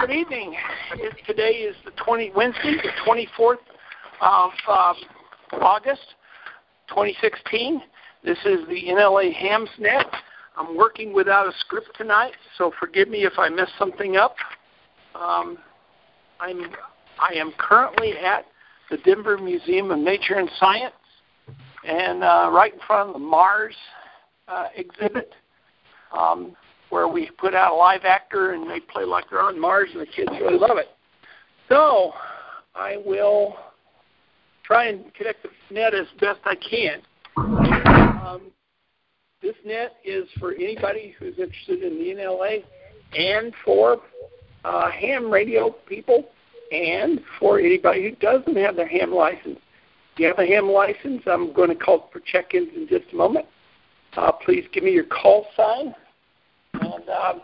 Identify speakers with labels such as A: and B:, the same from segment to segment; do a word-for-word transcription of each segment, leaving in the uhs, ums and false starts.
A: Good evening. It, today is the twenty Wednesday, the twenty-fourth of um, August, twenty sixteen. This is the N L A Hams Net. I'm working without a script tonight, so forgive me if I mess something up. Um, I'm I am currently at the Denver Museum of Nature and Science, and uh, right in front of the Mars uh, exhibit. Um, where we put out a live actor and they play like they're on Mars and the kids really love it. So I will try and connect the net as best I can. Um, this net is for anybody who's interested in the N L A and for uh, ham radio people and for anybody who doesn't have their ham license. If you have a ham license, I'm going to call for check-ins in just a moment. Uh, please give me your call sign. And, um,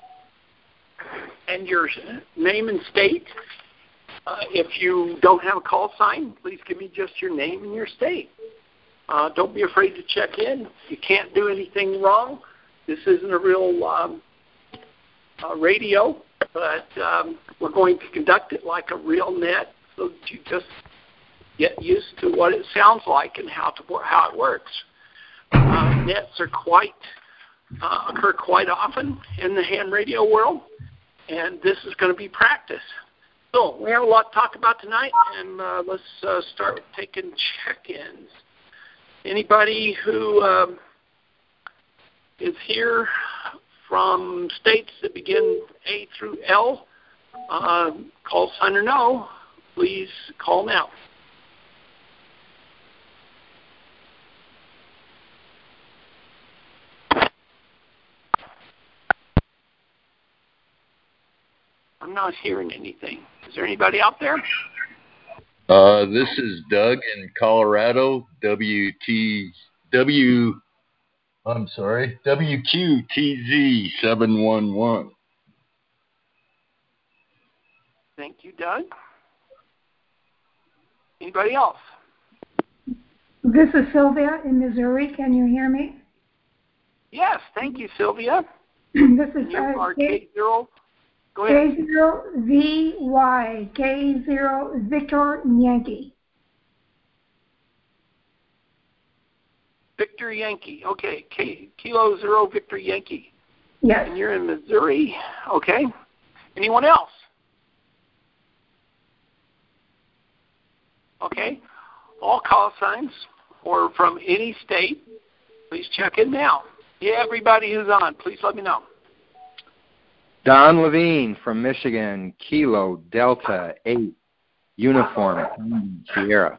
A: and your name and state. Uh, if you don't have a call sign, please give me just your name and your state. Uh, don't be afraid to check in. You can't do anything wrong. This isn't a real um, uh, radio, but um, we're going to conduct it like a real net so that you just get used to what it sounds like and how to how it works. Uh, nets are quite Uh, occur quite often in the ham radio world, and this is going to be practice. So we have a lot to talk about tonight, and uh, let's uh, start taking check-ins. Anybody who um, is here from states that begin A through L, uh, call sign or no, please call now. I'm not hearing anything. Is there anybody out there?
B: Uh, this is Doug in Colorado. W T W. I'm sorry. W Q T Z seven one one.
A: Thank you, Doug. Anybody else?
C: This is Sylvia in Missouri. Can you hear me?
A: Yes, thank you, Sylvia.
C: This is
A: you
C: uh,
A: are K zero. Go ahead.
C: K zero V Y, K zero Victor Yankee.
A: Victor Yankee. Okay, K, Kilo Zero Victor Yankee.
C: Yes.
A: And you're in Missouri. Okay. Anyone else? Okay. All call signs or from any state, please check in now. Yeah, everybody who's on, please let me know.
D: Don Levine from Michigan, Kilo Delta eight, Uniform Sierra.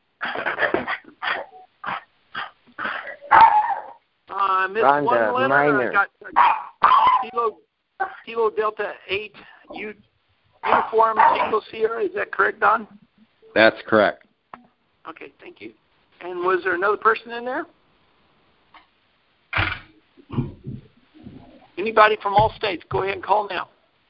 A: Uh, I missed
D: Rhonda
A: one letter.
D: Minor.
A: I got uh, Kilo, Kilo Delta eight, U, Uniform Kilo Sierra. Is that correct, Don?
D: That's correct.
A: Okay, thank you. And was there another person in there? Anybody from all states, go ahead and call now.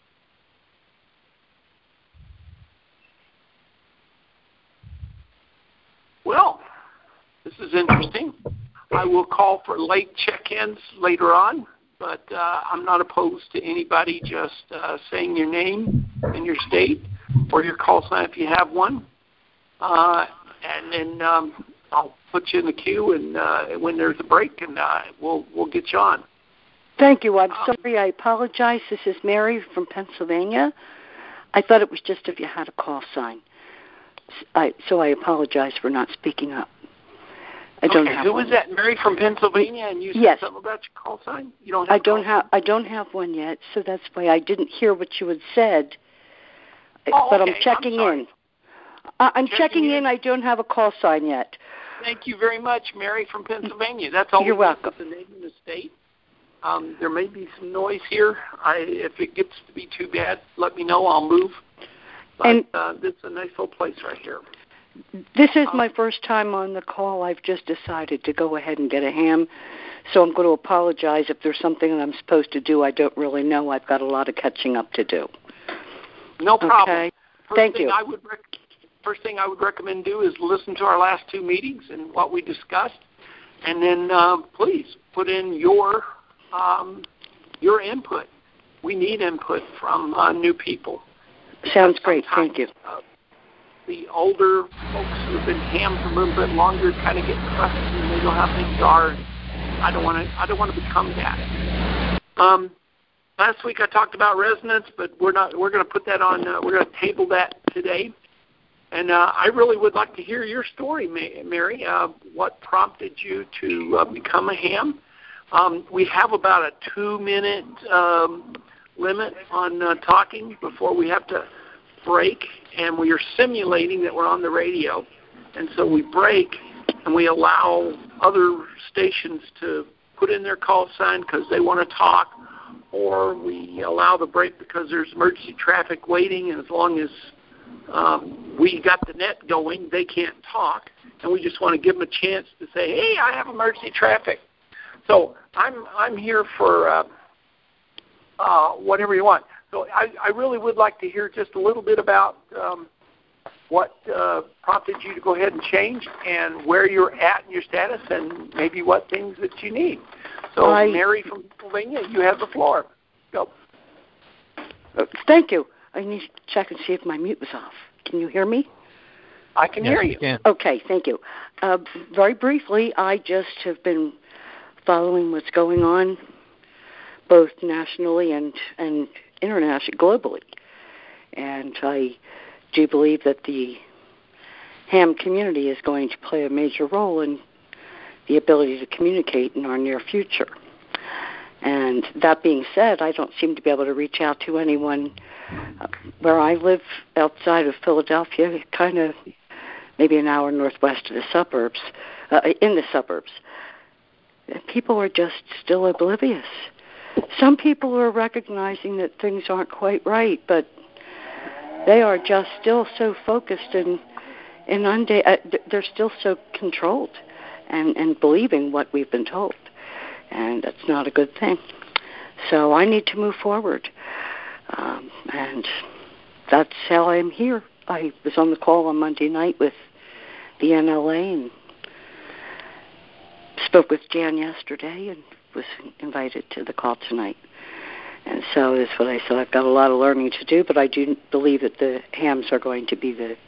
A: Well, this is interesting. I will call for late check-ins later on, but uh, I'm not opposed to anybody just uh, saying your name and your state or your call sign if you have one. Uh, and then um, I'll put you in the queue, and uh, when there's a break, and uh, we'll we'll get you on.
E: Thank you. I'm sorry. I apologize. This is Mary from Pennsylvania. I thought it was just if you had a call sign. I, so I apologize for not speaking up. I don't
A: okay,
E: have
A: who
E: one.
A: was that? Mary from Pennsylvania, and you said
E: yes.
A: something about your call sign? You don't have
E: I don't
A: a call
E: have.
A: sign?
E: I don't have one yet, so that's why I didn't hear what you had said.
A: Oh,
E: but
A: okay.
E: I'm checking
A: I'm
E: in. Uh, I'm
A: checking,
E: checking in.
A: in.
E: I don't have a call sign yet.
A: Thank you very much, Mary from Pennsylvania. That's all.
E: You're
A: we
E: welcome.
A: The name of the state. Um, there may be some noise here. I, if it gets to be too bad, let me know. I'll move. But
E: and
A: uh, this is a nice little place right here.
E: This is
A: um,
E: my first time on the call. I've just decided to go ahead and get a ham, so I'm going to apologize if there's something that I'm supposed to do I don't really know. I've got a lot of catching up to do.
A: No problem.
E: Okay.
A: First
E: Thank
A: thing
E: you.
A: I would rec- first thing I would recommend do is listen to our last two meetings and what we discussed, and then uh, please put in your um, your input. We need input from uh, new people,
E: Sounds great. Thank you.
A: Uh, the older folks who have been ham for a little bit longer kind of get crusty and they know how things are. I don't want to. I don't want to become that. Um, last week I talked about resonance, but we're not. We're going to put that on. Uh, we're going to table that today. And uh, I really would like to hear your story, Mary. Uh, what prompted you to uh, become a ham? Um, we have about a two-minute um, limit on uh, talking before we have to break, and we are simulating that we're on the radio. And so we break, and we allow other stations to put in their call sign because they want to talk, or we allow the break because there's emergency traffic waiting, and as long as um, we got the net going, they can't talk, and we just want to give them a chance to say, hey, I have emergency traffic. So I'm I'm here for uh, uh, whatever you want. So I, I really would like to hear just a little bit about um, what uh, prompted you to go ahead and change and where you're at in your status and maybe what things that you need. So I, Mary from Pennsylvania, you have the floor. Go.
E: Thank you. I need to check and see if my mute was off. Can you hear me?
A: I can
F: yes,
A: hear you.
F: Can.
E: Okay, thank you. Uh, very briefly, I just have been following what's going on both nationally and, and internationally, globally. And I do believe that the ham community is going to play a major role in the ability to communicate in our near future. And that being said, I don't seem to be able to reach out to anyone uh, where I live outside of Philadelphia, kind of maybe an hour northwest of the suburbs, uh, in the suburbs. People are just still oblivious. Some people are recognizing that things aren't quite right, but they are just still so focused and, and unde- uh, they're still so controlled and, and believing what we've been told. And that's not a good thing. So I need to move forward. Um, and that's how I'm here. I was on the call on Monday night with the N L A and spoke with Jan yesterday and was invited to the call tonight. And so that's what I said. I've got a lot of learning to do, but I do believe that the hams are going to be the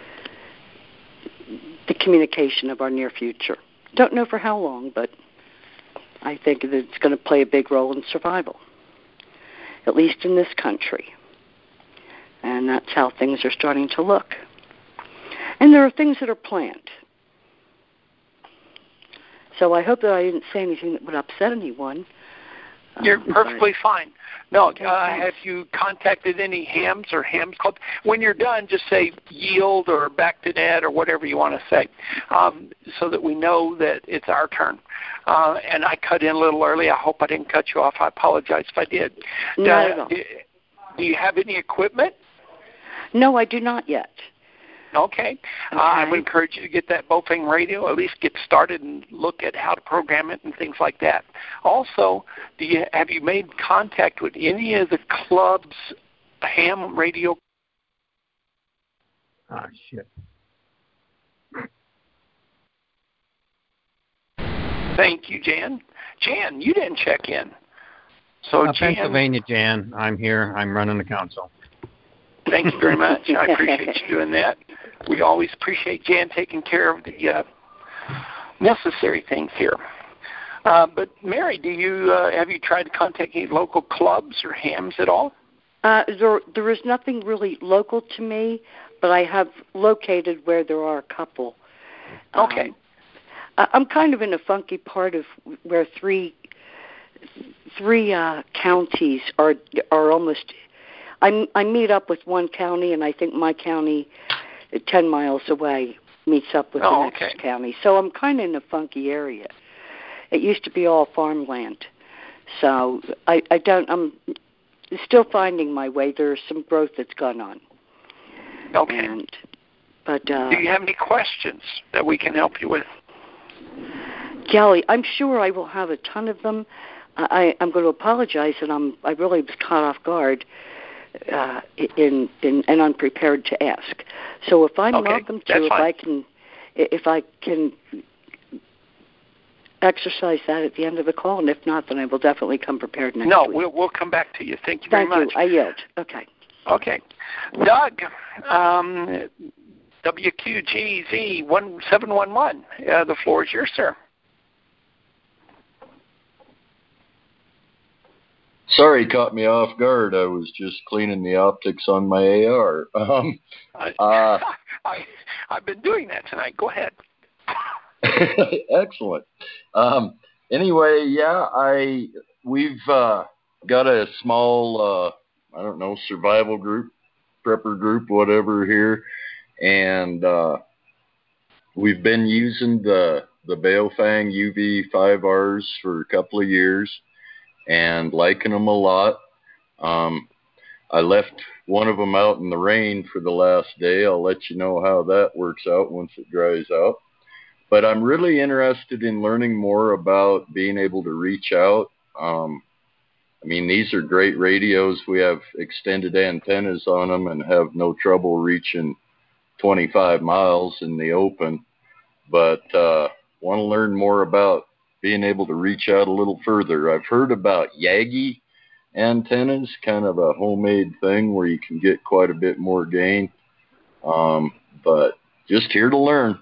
E: the communication of our near future. Don't know for how long, but I think that it's going to play a big role in survival, at least in this country. And that's how things are starting to look. And there are things that are planned. So I hope that I didn't say anything that would upset anyone.
A: You're
E: um,
A: perfectly fine. No,
E: okay,
A: uh, have you contacted any hams or hams club? When you're done, just say yield or back to net or whatever you want to say, um, so that we know that it's our turn. Uh, and I cut in a little early. I hope I didn't cut you off. I apologize if I did.
E: Not
A: uh,
E: at all.
A: Do, do you have any equipment?
E: No, I do not yet.
A: Okay.
E: okay.
A: Uh, I would encourage you to get that Bofeng radio, at least get started and look at how to program it and things like that. Also, do you have you made contact with any of the club's ham radio?
F: Ah, shit.
A: Thank you, Jan. Jan, you didn't check in. So,
F: uh,
A: Jan,
F: Pennsylvania, Jan. I'm here. I'm running the council.
A: Thank you very much. I appreciate you doing that. We always appreciate Jan taking care of the uh, necessary things here. Uh, but Mary, do you uh, have you tried to contact any local clubs or hams at all?
E: Uh, there, there is nothing really local to me, but I have located where there are a couple.
A: Okay.
E: Um, I'm kind of in a funky part of where three three uh, counties are are almost. I, I meet up with one county, and I think my county, ten miles away, meets up with
A: oh,
E: the next
A: okay.
E: county. So I'm kind of in a funky area. It used to be all farmland, so I, I don't. I'm still finding my way. There's some growth that's gone on.
A: Okay.
E: And, but uh,
A: do you have any questions that we can help you with?
E: Kelly, I'm sure I will have a ton of them. I, I'm going to apologize, and I'm I really was caught off guard. Uh, in, in and unprepared to ask. So if I'm
A: okay,
E: welcome to, if
A: fine.
E: I can, if I can exercise that at the end of the call, and if not, then I will definitely come prepared next
A: no,
E: week.
A: No, we'll we'll come back to you. Thank you
E: Thank
A: very much.
E: you. I yield. Okay.
A: Okay. Doug, um, W Q G Z one seven one one. Uh, the floor is yours, sir.
B: Sorry, caught me off guard. I was just cleaning the optics on my A R. Um, uh,
A: I, I've been doing that tonight. Go ahead.
B: Excellent. Um, anyway, yeah, I we've uh, got a small, uh, I don't know, survival group, prepper group, whatever here, and uh, we've been using the the Baofeng U V five Rs for a couple of years and liking them a lot. Um, I left one of them out in the rain for the last day. I'll let you know how that works out once it dries out. But I'm really interested in learning more about being able to reach out. Um, I mean, these are great radios. We have extended antennas on them and have no trouble reaching twenty-five miles in the open. But uh, want to learn more about being able to reach out a little further. I've heard about Yagi antennas, kind of a homemade thing where you can get quite a bit more gain. Um, but just here to learn.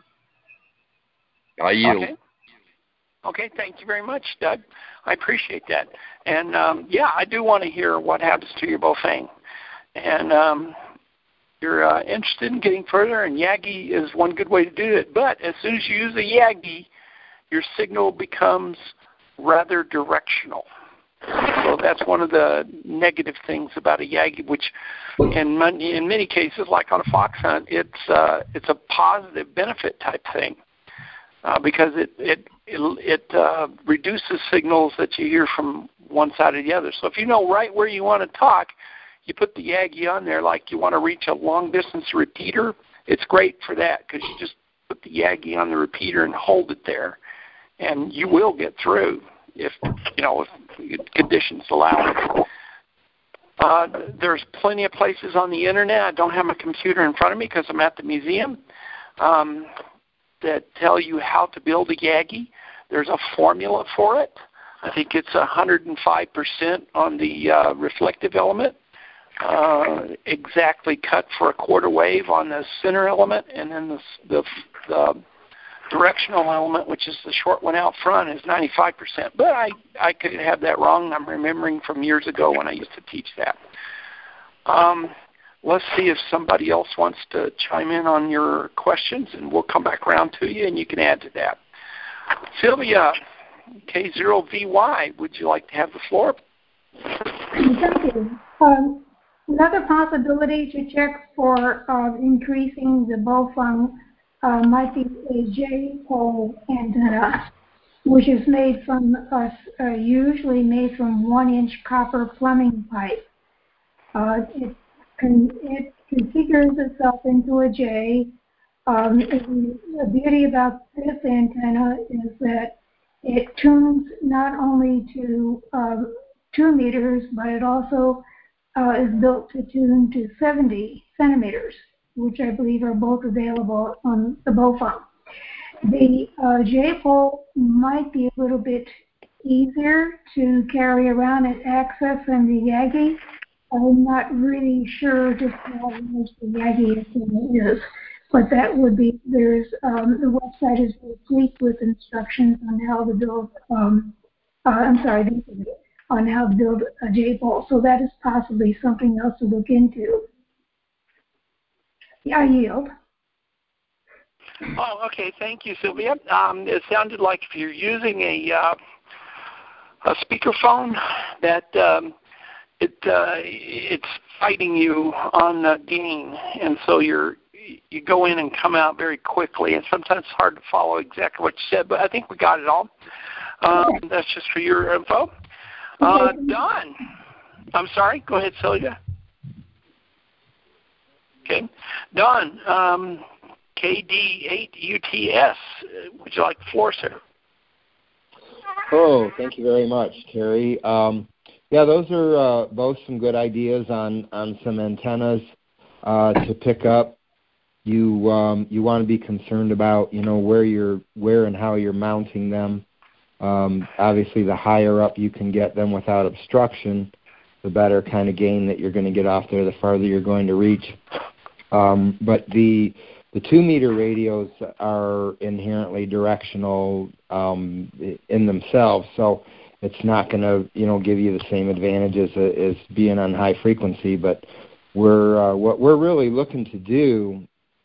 B: I yield.
A: Okay. Okay, thank you very much, Doug. I appreciate that. And, um, yeah, I do want to hear what happens to your Baofeng. And um, you're uh, interested in getting further, and Yagi is one good way to do it. But as soon as you use a Yagi, your signal becomes rather directional. So that's one of the negative things about a Yagi, which in many, in many cases, like on a fox hunt, it's uh, it's a positive benefit type thing uh, because it it it, it uh, reduces signals that you hear from one side or the other. So if you know right where you want to talk, you put the Yagi on there like you want to reach a long distance repeater. It's great for that because you just put the Yagi on the repeater and hold it there, and you will get through if, you know, if conditions allow it. Uh, there's plenty of places on the Internet. I don't have my computer in front of me because I'm at the museum um, that tell you how to build a Yagi. There's a formula for it. I think it's one hundred five percent on the uh, reflective element, uh, exactly cut for a quarter wave on the center element, and then the, the, the directional element, which is the short one out front, is ninety-five percent. But I, I could have that wrong. I'm remembering from years ago when I used to teach that. Um, let's see if somebody else wants to chime in on your questions, and we'll come back around to you, and you can add to that. Sylvia, K zero V Y, would you like to have the floor?
C: Thank you. Um, another possibility to check for uh, increasing the Baofeng uh, might be a J-pole antenna, which is made from, uh, uh, usually made from one-inch copper plumbing pipe. Uh, it, con it configures itself into a J. Um, the beauty about this antenna is that it tunes not only to uh, two meters, but it also uh, is built to tune to seventy centimeters, which I believe are both available on the Baofeng. The uh, J-pole might be a little bit easier to carry around and access than the Yagi. I'm not really sure just how much the Yagi is, but that would be, there's, um, the website is complete with instructions on how to build, um, uh, I'm sorry, on how to build a J-pole. So that is possibly something else to look into. Yeah, I yield.
A: Oh, okay. Thank you, Sylvia. Um, it sounded like if you're using a, uh, a speakerphone, that um, it uh, it's fighting you on the gain, and so you're you go in and come out very quickly, and sometimes it's hard to follow exactly what you said, but I think we got it all. Um, that's just for your info. Uh, Don, I'm sorry. Go ahead, Sylvia. Okay, Don. Um, K D eight U T S. Would you like the floor, sir?
D: Oh, thank you very much, Terry. Um, yeah, those are uh, both some good ideas on, on some antennas uh, to pick up. You um, you want to be concerned about, you know, where you're where and how you're mounting them. Um, obviously, the higher up you can get them without obstruction, the better kind of gain that you're going to get off there, the farther you're going to reach. Um, but the the two-meter radios are inherently directional um, in themselves, so it's not going to, you know, give you the same advantages as being on high frequency. But we're uh, what we're really looking to do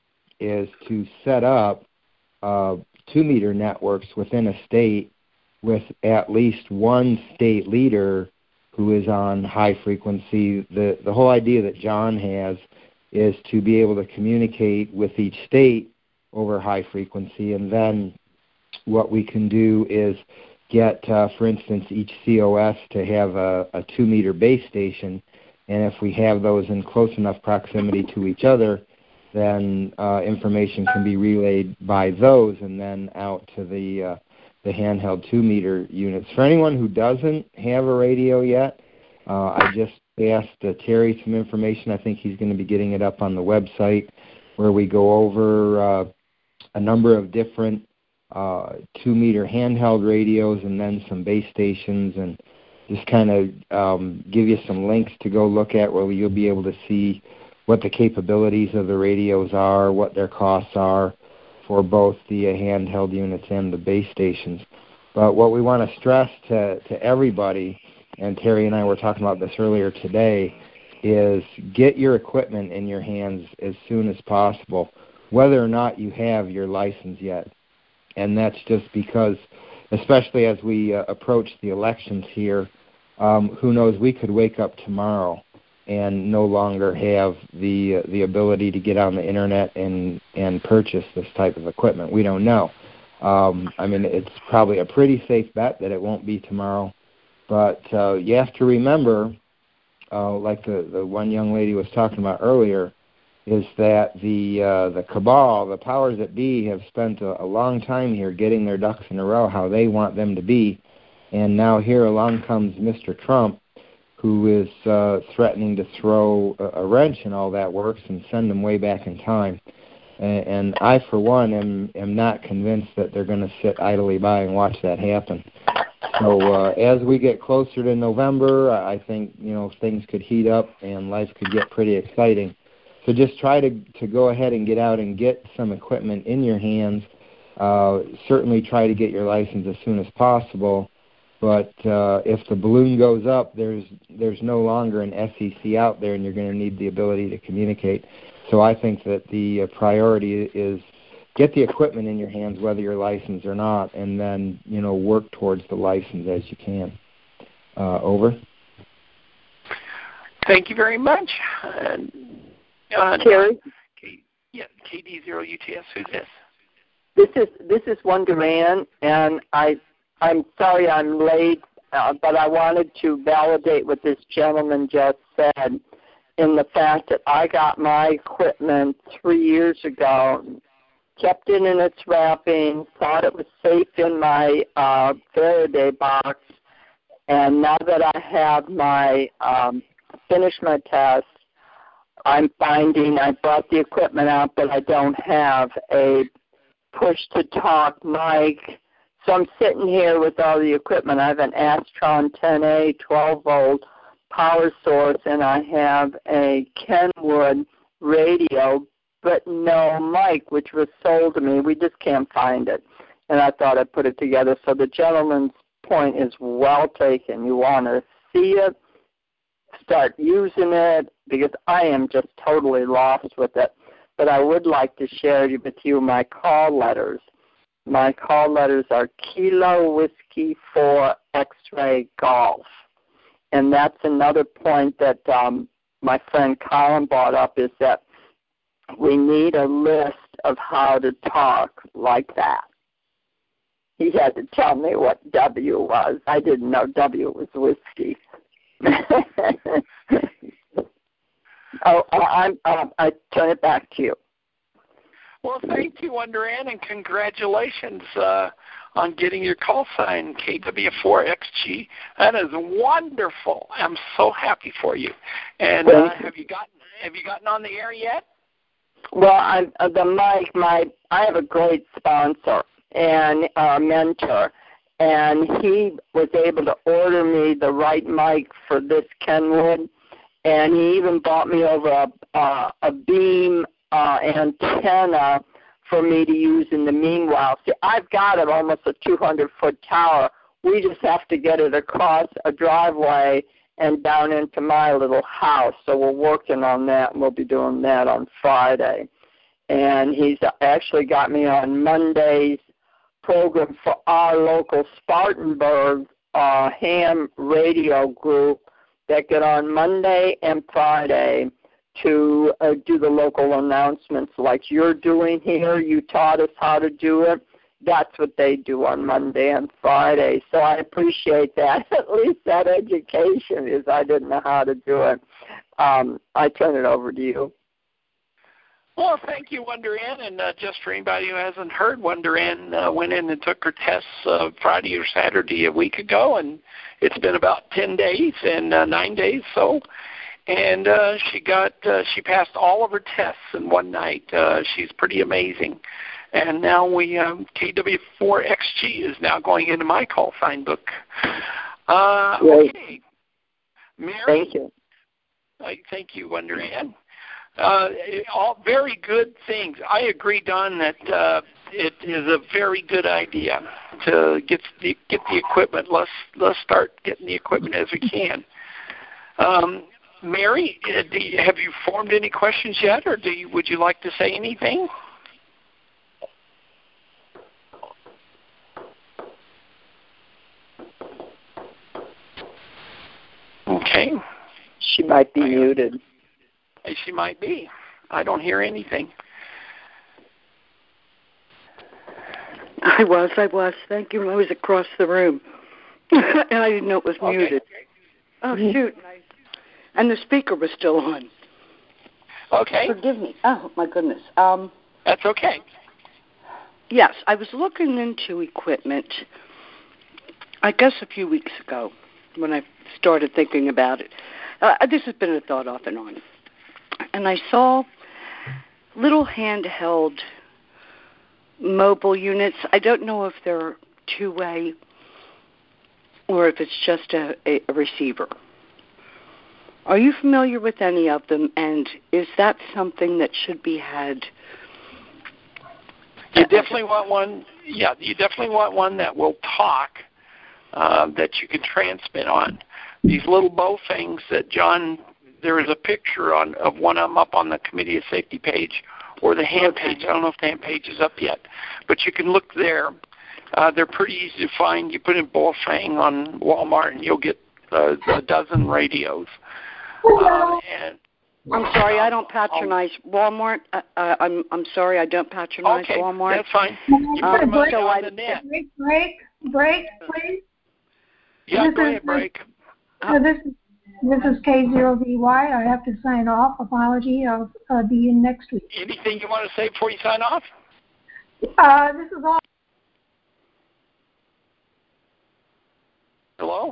D: is to set up uh, two-meter networks within a state with at least one state leader who is on high frequency. The the whole idea that John has is to be able to communicate with each state over high frequency, and then what we can do is get, uh, for instance, each C O S to have a, a two-meter base station, and if we have those in close enough proximity to each other, then uh, information can be relayed by those and then out to the uh, the handheld two-meter units. For anyone who doesn't have a radio yet, uh, I just asked uh, Terry some information. I think he's going to be getting it up on the website, where we go over uh, a number of different uh, two-meter handheld radios and then some base stations, and just kind of um, give you some links to go look at where you'll be able to see what the capabilities of the radios are, what their costs are for both the uh, handheld units and the base stations. But what we want to stress to, to everybody, and Terry and I were talking about this earlier today, is get your equipment in your hands as soon as possible, whether or not you have your license yet. And that's just because, especially as we uh, approach the elections here, um, who knows, we could wake up tomorrow and no longer have the uh, the ability to get on the internet and, and purchase this type of equipment. We don't know. Um, I mean, it's probably a pretty safe bet that it won't be tomorrow. But uh, you have to remember, uh, like the, the one young lady was talking about earlier, is that the uh, the cabal, the powers that be, have spent a, a long time here getting their ducks in a row how they want them to be. And now here along comes Mister Trump, who is uh, threatening to throw a, a wrench in all that works and send them way back in time. And, and I, for one, am, am not convinced that they're going to sit idly by and watch that happen. So uh, as we get closer to November, I think, you know, things could heat up and life could get pretty exciting. So just try to, to go ahead and get out and get some equipment in your hands. Uh, certainly try to get your license as soon as possible. But uh, if the balloon goes up, there's there's no longer an S E C out there, and you're going to need the ability to communicate. So I think that the uh, priority is get the equipment in your hands, whether you're licensed or not, and then, you know, work towards the license as you can. Uh, over.
A: Thank you very much. Uh, uh,
G: Terry?
A: K, yeah, K D zero U T S. Who's this?
G: This is this is one Duran, and I I'm sorry I'm late, uh, but I wanted to validate what this gentleman just said in the fact that I got my equipment three years ago, kept it in its wrapping, thought it was safe in my uh, Faraday box, and now that I have my um, finished my test, I'm finding I brought the equipment out, but I don't have a push-to-talk mic. So I'm sitting here with all the equipment. I have an Astron ten A twelve volt power source, and I have a Kenwood radio, but no mic, which was sold to me. We just can't find it. And I thought I'd put it together. So the gentleman's point is well taken. You want to see it, start using it, because I am just totally lost with it. But I would like to share with you my call letters. My call letters are Kilo Whiskey four X-Ray Golf. And that's another point that um, my friend Colin brought up, is that we need a list of how to talk like that. He had to tell me what W was. I didn't know W was whiskey. oh, I'm, um, I turn it back to you.
A: Well, thank you, Wonder Ann, and congratulations uh, on getting your call sign, K W four X G. That is wonderful. I'm so happy for you. And uh, have you gotten have you gotten on the air yet?
G: Well, I'm, uh, the mic, my I have a great sponsor and uh, mentor, and he was able to order me the right mic for this Kenwood, and he even bought me over a, uh, a beam uh, antenna for me to use in the meanwhile. See, I've got it almost a two hundred foot tower. We just have to get it across a driveway and down into my little house. So we're working on that, and we'll be doing that on Friday. And he's actually got me on Monday's program for our local Spartanburg uh, ham radio group that get on Monday and Friday to uh, do the local announcements like you're doing here. You taught us how to do it. That's what they do on Monday and Friday. So I appreciate that. At least that education is I didn't know how to do it. Um, I turn it over to you.
A: Well, thank you, Wonder Ann. And uh, just for anybody who hasn't heard, Wonder Ann uh, went in and took her tests uh, Friday or Saturday a week ago, and it's been about ten days and uh, nine days so. And uh, she got uh, she passed all of her tests in one night. Uh, she's pretty amazing. And now we um, K W four X G is now going into my call sign book. Uh, okay, Mary.
G: Thank you.
A: Uh, thank you, Wonder Ann. Uh, all very good things. I agree, Don, that uh, it is a very good idea to get the get the equipment. Let's let's start getting the equipment as we can. Um, Mary, do you, have you formed any questions yet, or do you, would you like to say anything? Okay.
G: She might be muted.
A: She might be. I don't hear anything.
E: I was, I was. Thank you. I was across the room. And I didn't know it was
A: Okay.
E: muted. Oh, shoot. And the speaker was still on.
A: Okay.
E: Forgive me. Oh, my goodness. Um,
A: That's okay.
E: Yes, I was looking into equipment, I guess a few weeks ago when I started thinking about it. Uh, this has been a thought off and on. And I saw little handheld mobile units. I don't know if they're two-way or if it's just a, a, a receiver. Are you familiar with any of them, and is that something that should be had?
A: You definitely want one. Yeah, you definitely want one that will talk, uh, that you can transmit on. These little bow things that John, there is a picture on of one of them up on the Committee of Safety page or the ham
E: Okay.
A: page. I don't know if the ham page is up yet, but you can look there. Uh, they're pretty easy to find. You put in Bowfang on Walmart, and you'll get uh, a dozen radios. Um, and
E: I'm sorry, I don't patronize Walmart. Uh, uh, I'm I'm sorry, I don't patronize
A: okay,
E: Walmart.
A: that's fine. You
E: Um,
A: put them on,
E: so
A: on
E: I-
A: the net.
C: Break, break, break, please.
A: Yeah,
C: This
A: go
C: is
A: ahead, break.
C: So this is this is K zero V Y. I have to sign off. Apology. I'll uh, be in next week.
A: Anything you want to say before you sign off?
C: Uh, this is all.
A: Hello?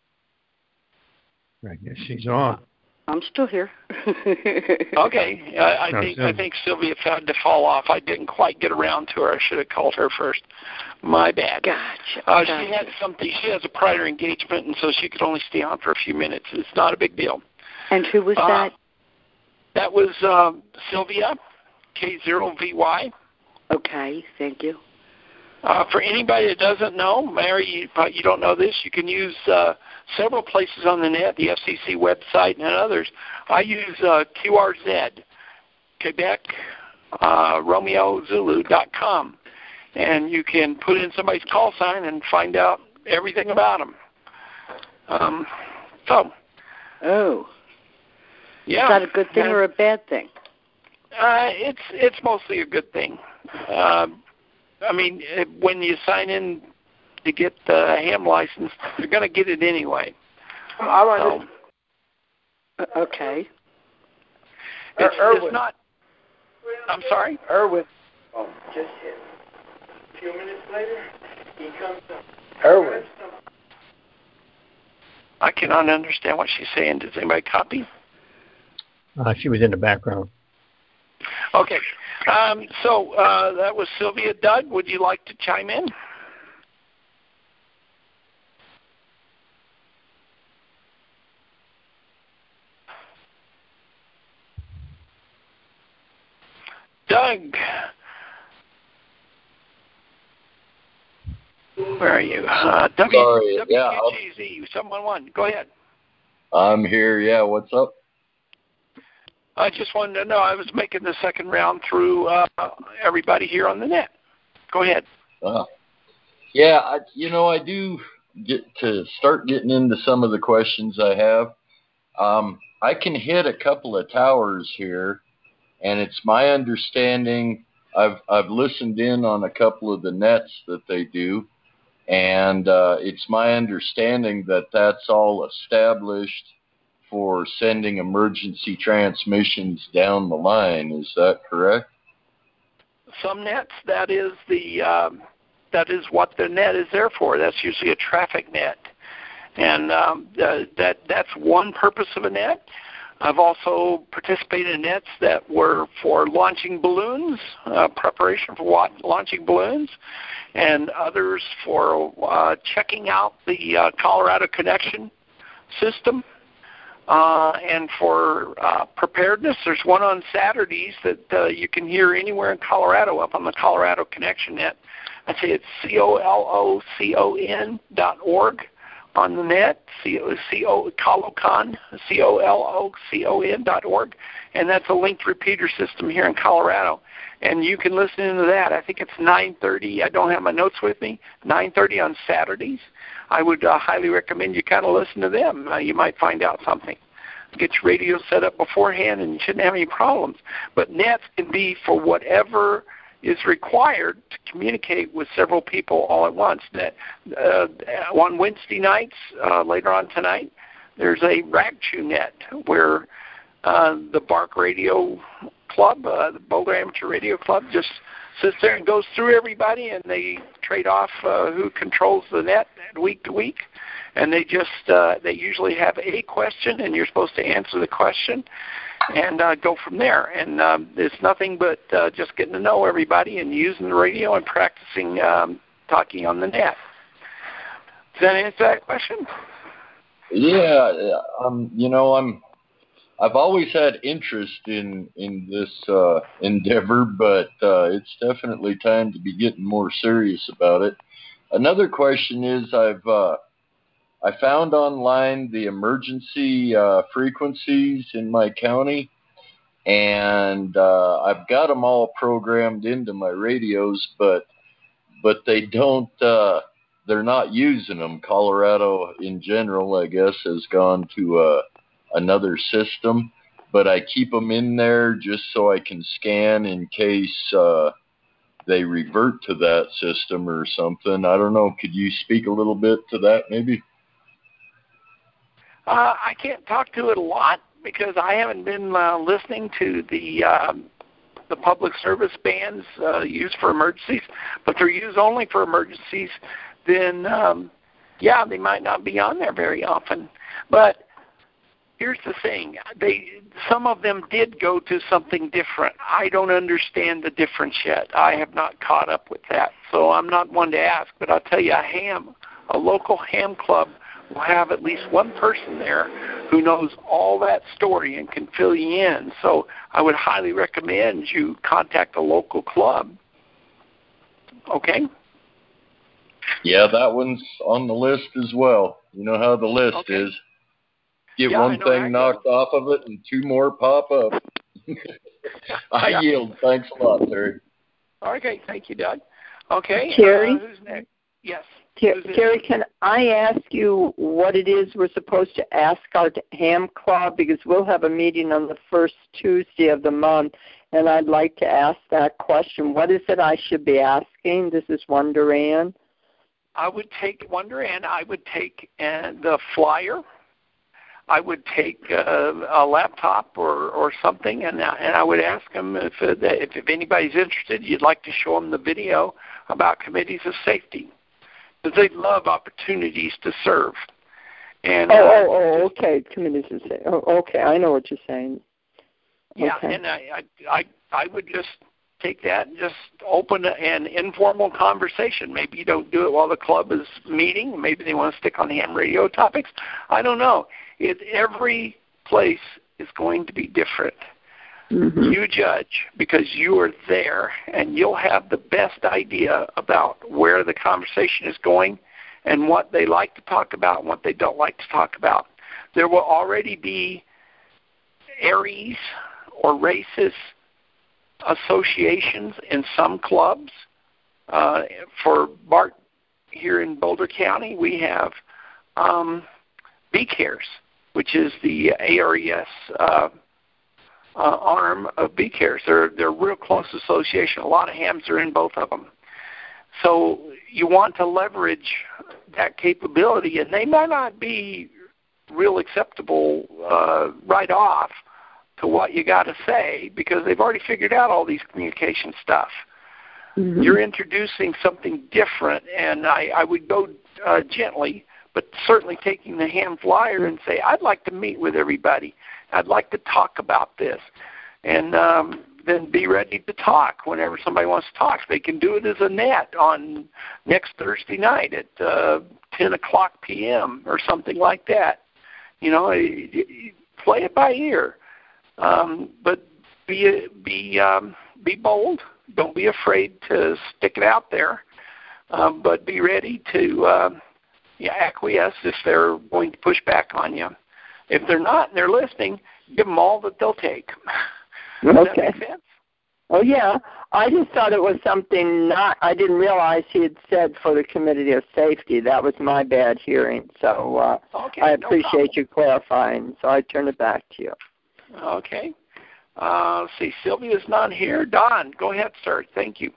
F: I guess she's on.
E: I'm still here.
A: Okay, I, I
F: No,
A: think
F: Sylvia.
A: I think Sylvia had to fall off. I didn't quite get around to her. I should have called her first. My bad.
E: Gotcha.
A: Uh,
E: gotcha.
A: she had something. She has a prior engagement, and so she could only stay on for a few minutes. It's not a big deal.
E: And who was
A: Uh,
E: that?
A: That was uh, Sylvia, K zero V Y.
E: Okay, thank you.
A: Uh, for anybody that doesn't know, Mary, you, but you don't know this, you can use uh, several places on the net, the F C C website and others. I use uh, Q R Z, Quebec uh, Romeo Zulu dot com, and you can put in somebody's call sign and find out everything about them. Um, so,
E: Oh,
A: yeah.
E: is that a good thing
A: and,
E: or a bad thing?
A: Uh, it's it's mostly a good thing. Uh, I mean, when you sign in to get the ham license, you're going to get it anyway. So,
E: Uh, okay.
A: it's,
H: Er-
A: it's not. I'm sorry.
H: Erwin. Oh, just hit. A few minutes later, he comes up. Erwin.
A: I cannot understand what she's saying. Does anybody copy?
F: Uh, she was in the background.
A: Okay. Um, so uh, that was Sylvia. Doug, would you like to chime in? Doug. Where are you? Uh, w,
B: Sorry,
A: W Q G Z,
B: yeah.
A: someone won. Go ahead.
B: I'm here, yeah. What's up?
A: I just wanted to know, I was making the second round through uh, everybody here on the net. Go ahead.
B: Uh, yeah, I, you know, I do get to start getting into some of the questions I have. Um, I can hit a couple of towers here, and it's my understanding, I've, I've listened in on a couple of the nets that they do, and uh, it's my understanding that that's all established for sending emergency transmissions down the line. Is that correct?
A: Some nets, that is the um, that is what the net is there for. That's usually a traffic net, and um, the, that that's one purpose of a net. I've also participated in nets that were for launching balloons, uh, preparation for wa- launching balloons, and others for uh, checking out the uh, Colorado connection system. Uh, and for uh, preparedness, there's one on Saturdays that uh, you can hear anywhere in Colorado up on the Colorado Connection Net. I say it's C O L O C O N dot org on the net, C O Colocon, C O L O C O N dot org, and that's a linked repeater system here in Colorado. And you can listen into that. I think it's nine thirty. I don't have my notes with me. nine thirty on Saturdays. I would uh, highly recommend you kind of listen to them. Uh, you might find out something. Get your radio set up beforehand, and you shouldn't have any problems. But nets can be for whatever is required to communicate with several people all at once. That uh, on Wednesday nights, uh, later on tonight, there's a RAGCHU net where uh, the Bark Radio Club, uh, the Boulder Amateur Radio Club, just sits there and goes through everybody, and they trade off uh, who controls the net week to week. And they just, uh, they usually have a question, and you're supposed to answer the question and uh, go from there. And um, it's nothing but uh, just getting to know everybody and using the radio and practicing um, talking on the net. Does that answer that question?
B: Yeah, um, you know, I'm, I've always had interest in, in this uh, endeavor, but uh, it's definitely time to be getting more serious about it. Another question is I've uh, I found online the emergency uh, frequencies in my county, and uh, I've got them all programmed into my radios, but but they don't, uh, they're not using them. Colorado in general, I guess, has gone to uh, another system, but I keep them in there just so I can scan in case uh, they revert to that system or something. I don't know. Could you speak a little bit to that maybe?
A: Uh, I can't talk to it a lot because I haven't been uh, listening to the um, the public service bands uh, used for emergencies. But they're used only for emergencies, then um, yeah, they might not be on there very often. But here's the thing: they some of them did go to something different. I don't understand the difference yet. I have not caught up with that, so I'm not one to ask. But I'll tell you, a ham, a local ham club will have at least one person there who knows all that story and can fill you in. So I would highly recommend you contact a local club. Okay?
B: Yeah, that one's on the list as well. You know how the list
A: okay.
B: is. Get
A: yeah,
B: one thing knocked off of it and two more pop up. I
A: yeah.
B: yield. Thanks a lot, Terry.
A: Okay, thank you, Doug. Okay,
G: Terry?
A: Uh, who's next? Yes.
G: Ter- Terry, can I ask you what it is we're supposed to ask our ham club? Because we'll have a meeting on the first Tuesday of the month, and I'd like to ask that question. What is it I should be asking? This is Wonder Ann.
A: I would take, Wonder Ann, I would take uh, the flyer. I would take uh, a laptop or, or something, and, uh, and I would ask them if, uh, if if anybody's interested, you'd like to show them the video about committees of safety. Because they love opportunities to serve. And,
G: oh,
A: uh,
G: oh, oh, okay. Committees of safety. Oh, okay, I know what you're saying.
A: Yeah,
G: okay.
A: and I, I, I would just take that and just open an informal conversation. Maybe you don't do it while the club is meeting. Maybe they want to stick on ham radio topics. I don't know. It, every place is going to be different. Mm-hmm. You judge because you are there, and you'll have the best idea about where the conversation is going and what they like to talk about and what they don't like to talk about. There will already be Aries or racist associations in some clubs. Uh, for Bart here in Boulder County, we have um, B Cares, which is the A R E S uh, uh, arm of B Cares. They're they're a real close association. A lot of hams are in both of them. So you want to leverage that capability, and they might not be real acceptable uh, right off to what you got to say because they've already figured out all these communication stuff. Mm-hmm. You're introducing something different, and I, I would go uh, gently, but certainly taking the ham flyer and say, I'd like to meet with everybody. I'd like to talk about this. And um, then be ready to talk whenever somebody wants to talk. They can do it as a net on next Thursday night at uh, ten o'clock p.m. or something like that. You know, play it by ear. Um, but be be um, be bold. Don't be afraid to stick it out there. Um, but be ready to uh, yeah, acquiesce if they're going to push back on you. If they're not and they're listening, give them all that they'll take. Does
G: okay.
A: that make sense?
G: Oh, yeah. I just thought it was something not, I didn't realize he had said for the Committee of Safety. That was my bad hearing. So uh,
A: okay,
G: I appreciate
A: no
G: you clarifying. So I turn it back to you.
A: Okay. Uh, let's see. Sylvia's not here. Don, go ahead, sir. Thank you.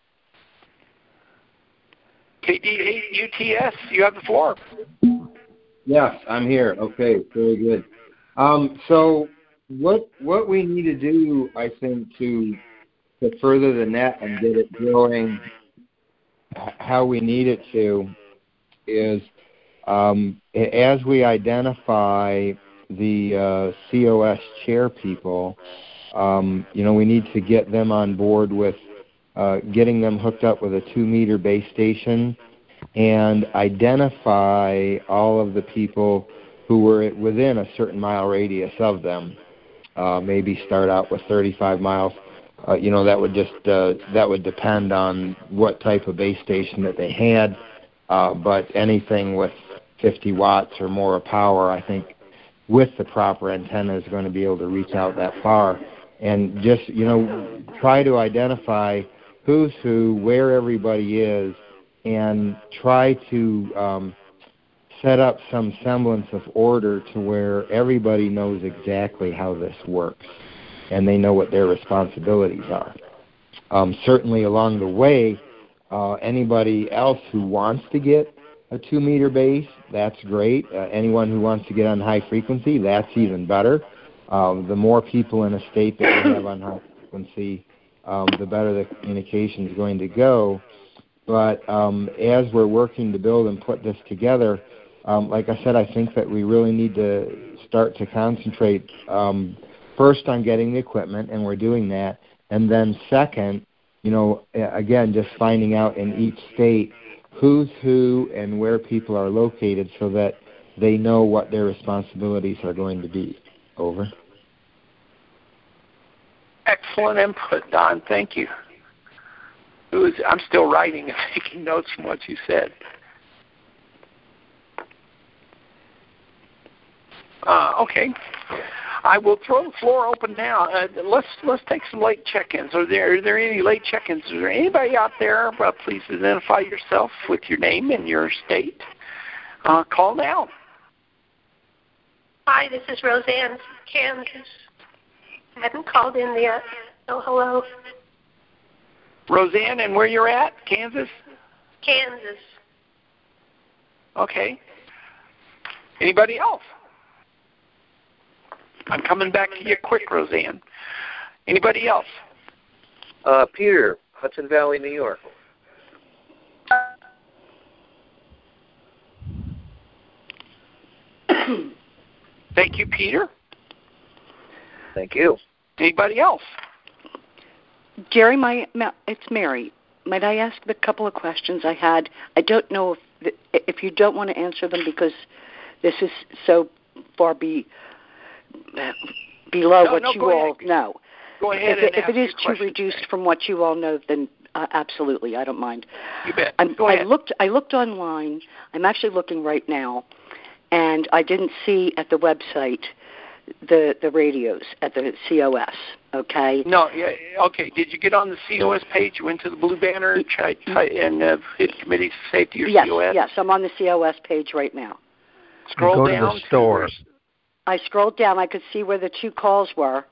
A: K D eight U T S, you have the floor.
D: Yes, I'm here. Okay, very good. Um, so what what we need to do, I think, to to further the net and get it growing how we need it to is um, as we identify the uh, C O S chair people, um, you know, we need to get them on board with uh, getting them hooked up with a two-meter base station and identify all of the people who were within a certain mile radius of them. Uh, maybe start out with thirty-five miles. Uh, you know, that would just uh, that would depend on what type of base station that they had. Uh, but anything with fifty watts or more of power, I think, with the proper antenna is going to be able to reach out that far. And just, you know, try to identify who's who, where everybody is, and try to um, set up some semblance of order to where everybody knows exactly how this works and they know what their responsibilities are. Um, certainly along the way, uh, anybody else who wants to get a two-meter base, that's great. Uh, anyone who wants to get on high frequency, that's even better. Um, the more people in a state that we have on high frequency, um, the better the communication is going to go. But um, as we're working to build and put this together, um, like I said, I think that we really need to start to concentrate um, first on getting the equipment, and we're doing that. And then second, you know, again, just finding out in each state who's who and where people are located so that they know what their responsibilities are going to be. Over.
A: Excellent input, Don. Thank you. It was, I'm still writing and taking notes from what you said. Uh, okay. I will throw the floor open now. Uh, let's let's take some late check-ins. Are there are there any late check-ins? Is there anybody out there? Uh, please identify yourself with your name and your state. Uh, call now.
I: Hi, this is Roseanne from Kansas. I haven't called in yet. So hello.
A: Roseanne, and where you're at? Kansas?
I: Kansas.
A: Okay. Anybody else? I'm coming back to you quick, Roseanne. Anybody else?
J: Uh, Peter, Hudson Valley, New York.
A: Thank you, Peter.
J: Thank you.
A: Anybody else?
E: Jerry, my, it's Mary. Might I ask the couple of questions I had? I don't know if if you don't want to answer them because this is so far be, uh, below
A: no,
E: what
A: no,
E: you all
A: ahead.
E: know.
A: Go ahead
E: if,
A: and
E: if
A: ask
E: it is
A: your
E: too reduced from what you all know, then uh, absolutely, I don't mind.
A: You bet.
E: I'm,
A: Go
E: I
A: ahead.
E: looked. I looked online. I'm actually looking right now, and I didn't see at the website the the radios at the C O S. Okay.
A: No. Yeah. Okay. Did you get on the C O S page? You went to the Blue Banner and uh, Committee of Safety or
E: yes,
A: C O S?
E: Yes. I'm on the C O S page right now.
A: Scroll
F: go
A: down
F: to the store.
A: To
E: I scrolled down. I could see where the two calls were.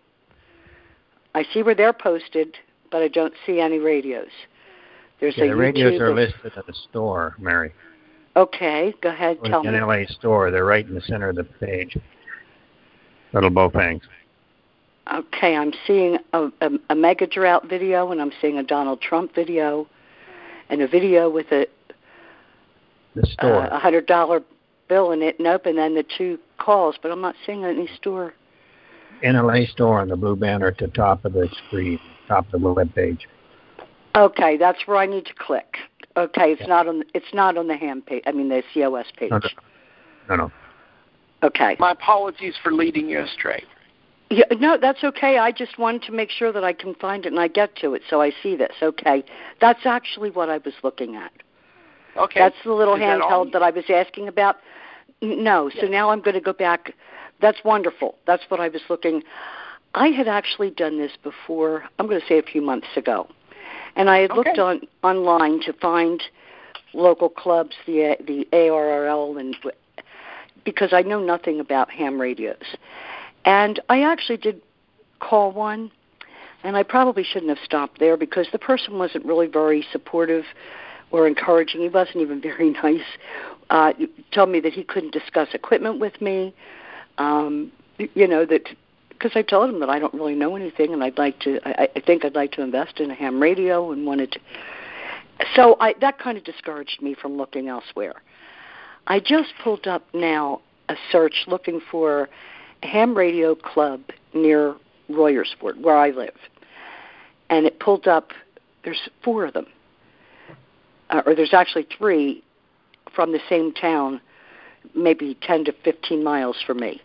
E: I see where they're posted, but I don't see any radios. There's
F: Yeah,
E: a
F: the radios
E: YouTube
F: are
E: of,
F: listed at the store, Mary.
E: Okay, go ahead.
F: Or
E: Tell
F: the
E: me.
F: N L A store. They're right in the center of the page. Little Bofangs.
E: Okay, I'm seeing a, a, a mega drought video, and I'm seeing a Donald Trump video, and a video with a
F: the store.
E: a hundred dollar bill in it. Nope, and then the two calls, but I'm not seeing any store.
F: N L A store on the Blue Banner at the top of the screen, top of the web page.
E: Okay, that's where I need to click. Okay, it's
F: Yeah.
E: not on. It's not on the ham page. I mean the C O S page.
F: No, no, no.
E: Okay.
A: My apologies for leading you astray.
E: Yeah, no, that's okay. I just wanted to make sure that I can find it and I get to it, so I see this. Okay, that's actually what I was looking at.
A: Okay.
E: That's the little
A: Is that
E: handheld
A: all?
E: that I was asking about. No, so
A: Yes.
E: now I'm going to go back. That's wonderful. That's what I was looking. I had actually done this before. I'm going to say a few months ago, and I had
A: Okay.
E: looked on online to find local clubs, the the A R R L, and because I know nothing about ham radios. And I actually did call one, and I probably shouldn't have stopped there because the person wasn't really very supportive or encouraging. He wasn't even very nice. Uh, he told me that he couldn't discuss equipment with me. Um, you know, that because I told him that I don't really know anything, and I'd like to. I, I think I'd like to invest in a ham radio, and wanted to. So I, that kind of discouraged me from looking elsewhere. I just pulled up now a search looking for a ham radio club near Royersford, where I live. And it pulled up, there's four of them. Uh, or there's actually three from the same town, maybe ten to fifteen miles from me.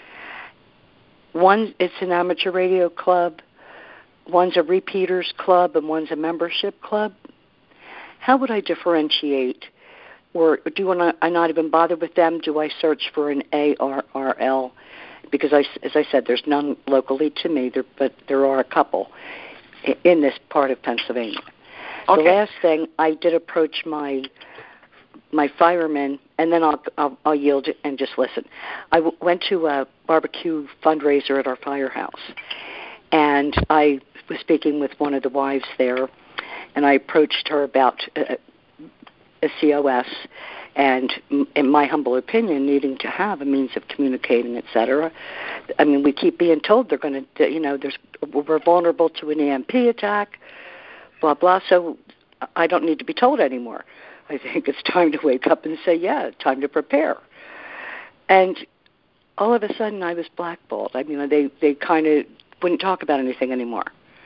E: One, it's an amateur radio club. One's a repeaters club, and one's a membership club. How would I differentiate? Or do I not even bother with them? Do I search for an A R R L? Because, I, as I said, there's none locally to me, there, but there are a couple in this part of Pennsylvania.
A: Okay.
E: The last thing, I did approach my my firemen, and then I'll, I'll, I'll yield and just listen. I w- went to a barbecue fundraiser at our firehouse, and I was speaking with one of the wives there, and I approached her about a, a C O S, and in my humble opinion, needing to have a means of communicating, et cetera. I mean, we keep being told they're going to, you know, there's we're vulnerable to an E M P attack, blah, blah, so I don't need to be told anymore. I think it's time to wake up and say, yeah, time to prepare. And all of a sudden, I was blackballed. I mean, they, they kind of wouldn't talk about anything anymore.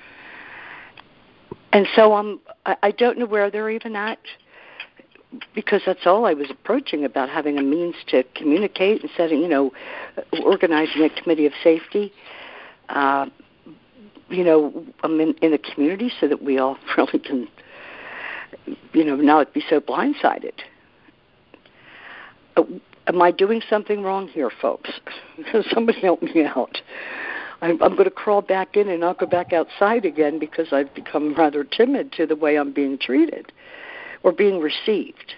E: And so I'm, I, I don't know where they're even at, because that's all I was approaching about having a means to communicate and setting, you know, organizing a committee of safety, uh, you know, um, in, in the community so that we all really can, you know, not be so blindsided. Uh, am I doing something wrong here, folks? Somebody help me out. I'm, I'm going to crawl back in and not go back outside again because I've become rather timid to the way I'm being treated or being received.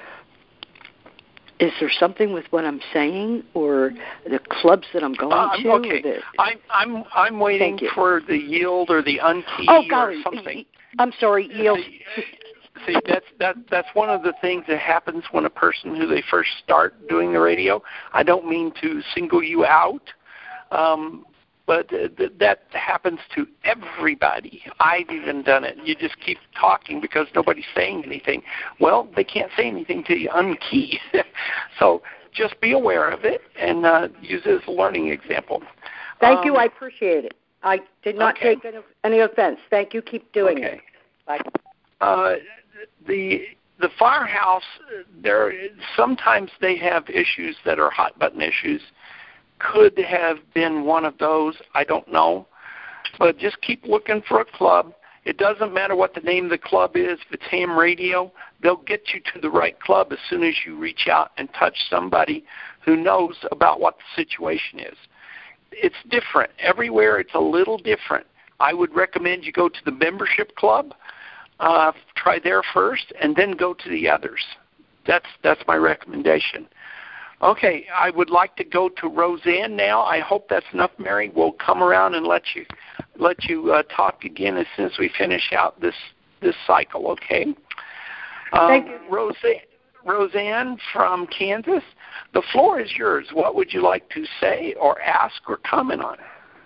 E: Is there something with what I'm saying, or the clubs that I'm going
A: uh,
E: to?
A: Okay,
E: the,
A: I'm I'm I'm waiting for the yield or the unkey
E: oh, golly.
A: or something.
E: I'm sorry, yield.
A: See, see, that's that that's one of the things that happens when a person who they first start doing the radio. I don't mean to single you out, um, but th- that happens to everybody. I've even done it. You just keep talking because nobody's saying anything. Well, they can't say anything till you unkey. So just be aware of it and uh, use it as a learning example.
E: Thank
A: um,
E: you. I appreciate it. I did not
A: okay.
E: take any, any offense. Thank you. Keep doing
A: okay.
E: it. Bye.
A: Uh, the the firehouse, there sometimes they have issues that are hot button issues. Could have been one of those. I don't know. but just keep looking for a club. It doesn't matter what the name of the club is. If it's ham radio, they'll get you to the right club as soon as you reach out and touch somebody who knows about what the situation is. It's different. Everywhere it's a little different. I would recommend you go to the membership club, uh, try there first, and then go to the others. That's that's my recommendation. Okay, I would like to go to Roseanne now. I hope that's enough, Mary. We'll come around and let you let you uh, talk again as soon as we finish out this this cycle. Okay. Um,
I: Thank you,
A: Roseanne. Roseanne from Kansas. The floor is yours. What would you like to say or ask or comment on?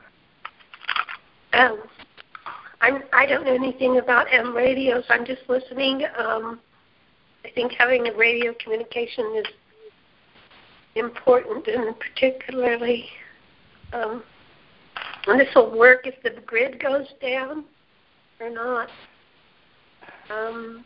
I: Um, I'm, I don't know anything about M radios. I'm just listening. Um, I think having a radio communication is important, and particularly um, and this will work if the grid goes down or not. Um,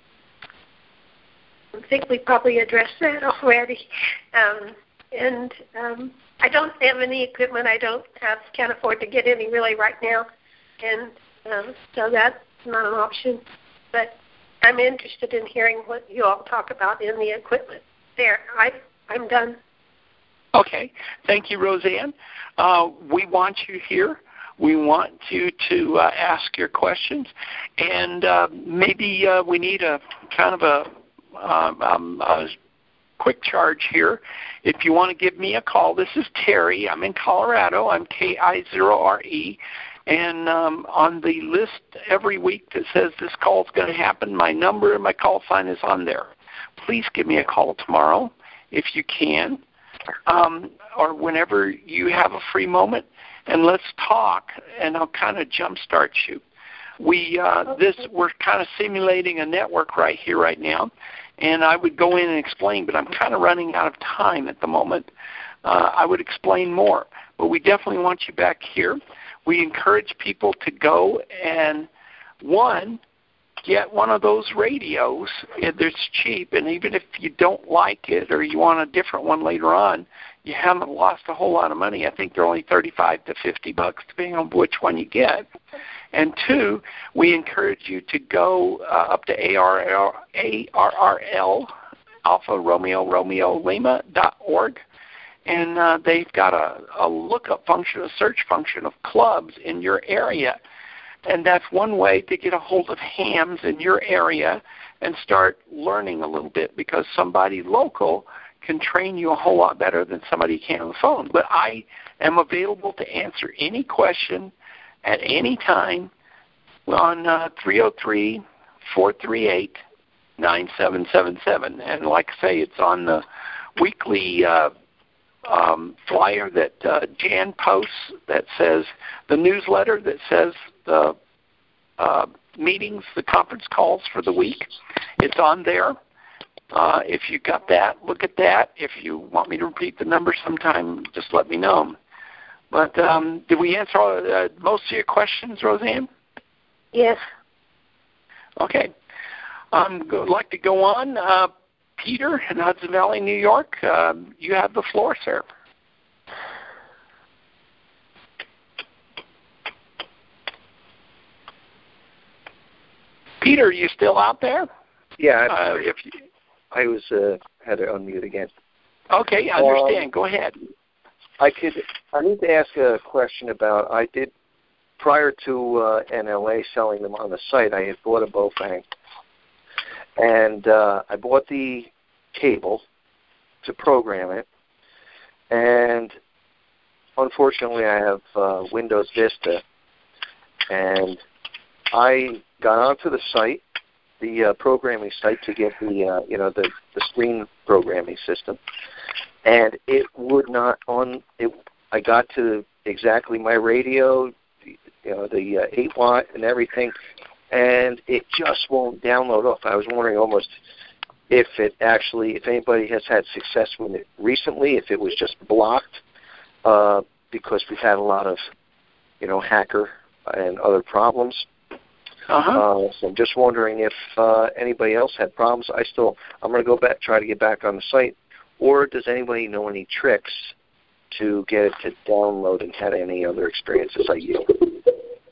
I: I think we probably addressed that already. Um, and um, I don't have any equipment. I don't have, can't afford to get any really right now, and um, so that's not an option. But I'm interested in hearing what you all talk about in the equipment. There, I, I'm done.
A: Okay. Thank you, Roseanne. Uh, we want you here. We want you to uh, ask your questions, and uh, maybe uh, we need a kind of a, um, um, a quick charge here. If you want to give me a call, this is Terry. I'm in Colorado. I'm K I zero R E. And um, on the list every week that says this call is going to happen, my number and my call sign is on there. Please give me a call tomorrow if you can, um, or whenever you have a free moment, and let's talk, and I'll kind of jumpstart you. We uh, this we're kind of simulating a network right here, right now, and I would go in and explain, but I'm kind of running out of time at the moment. Uh, I would explain more, but we definitely want you back here. We encourage people to go and, one, get one of those radios that's cheap, and even if you don't like it or you want a different one later on, you haven't lost a whole lot of money. I think they're only thirty-five to fifty bucks, depending on which one you get. And two, we encourage you to go uh, up to A R R L, Alpha Romeo Romeo Lima dot org, and uh, they've got a, a lookup function, a search function of clubs in your area. And that's one way to get a hold of hams in your area and start learning a little bit, because somebody local can train you a whole lot better than somebody can on the phone. But I am available to answer any question at any time on uh, three oh three, four three eight, nine seven seven seven. And like I say, it's on the weekly uh, um, flyer that uh, Jan posts that says, the newsletter that says the uh, meetings, the conference calls for the week. It's on there. Uh, if you got that, look at that. If you want me to repeat the number sometime, just let me know. But um, did we answer all, uh, most of your questions, Roseanne?
I: Yes.
A: Okay. I would like to go on. Uh, Peter in Hudson Valley, New York, uh, you have the floor, sir. Peter, are you still out there?
J: Yeah,
A: uh, if you,
J: I was uh, had to unmute again.
A: Okay, I understand.
J: Um,
A: Go ahead.
J: I could. I need to ask a question about. I did prior to uh, N L A selling them on the site. I had bought a Bofang, and uh, I bought the cable to program it, and unfortunately, I have uh, Windows Vista, and I got onto the site, the uh, programming site, to get the uh, you know the, the screen programming system, and it would not on it. I got to exactly my radio, you know, the uh, eight watt and everything, and it just won't download off. I was wondering almost if it actually, if anybody has had success with it recently, if it was just blocked, uh, because we've had a lot of, you know, hacker and other problems.
A: Uh-huh.
J: Uh, so I'm just wondering if uh, anybody else had problems. I still, I'm going to go back, try to get back on the site, or does anybody know any tricks to get it to download and had any other experiences like you?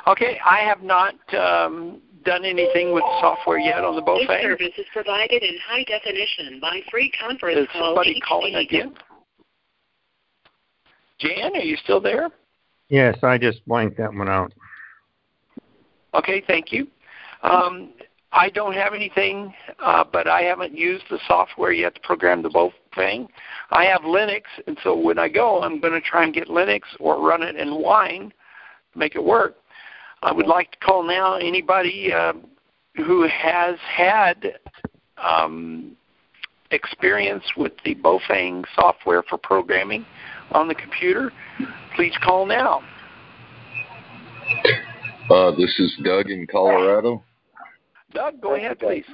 A: Okay, I have not um, done anything with software yet on the Baofeng.
K: This service is provided in high definition by free conference
A: Is
K: call.
A: somebody calling again? Jan, are you still there?
F: Yes, I just blanked that one out.
A: Okay, thank you. Um, I don't have anything, uh, but I haven't used the software yet to program the Baofeng. I have Linux, and so when I go, I'm going to try and get Linux or run it in Wine to make it work. I would like to call now anybody uh, who has had um, experience with the Baofeng software for programming on the computer. Please call now.
B: Uh, this is Doug in Colorado.
A: Doug, go ahead, please.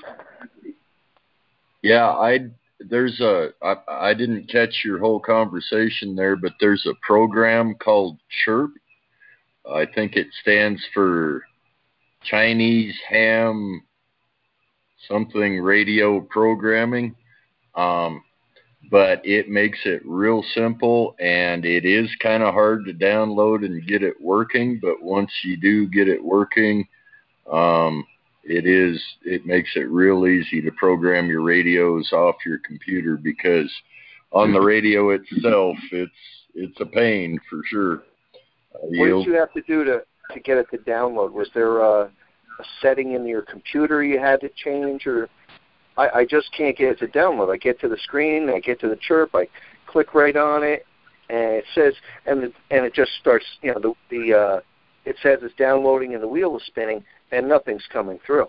B: Yeah, I there's a I, I didn't catch your whole conversation there, but there's a program called Chirp. I think it stands for Chinese Ham something radio programming. Um, but it makes it real simple, and it is kind of hard to download and get it working. But once you do get it working, um, it is it makes it real easy to program your radios off your computer, because on the radio itself, it's it's a pain for sure. Uh,
J: what did you have to do to, to get it to download? Was there a, a setting in your computer you had to change, or I, I just can't get it to download? I get to the screen, I get to the Chirp, I click right on it, and it says, and the, and it just starts, you know, the the uh, it says it's downloading and the wheel is spinning, and nothing's coming through.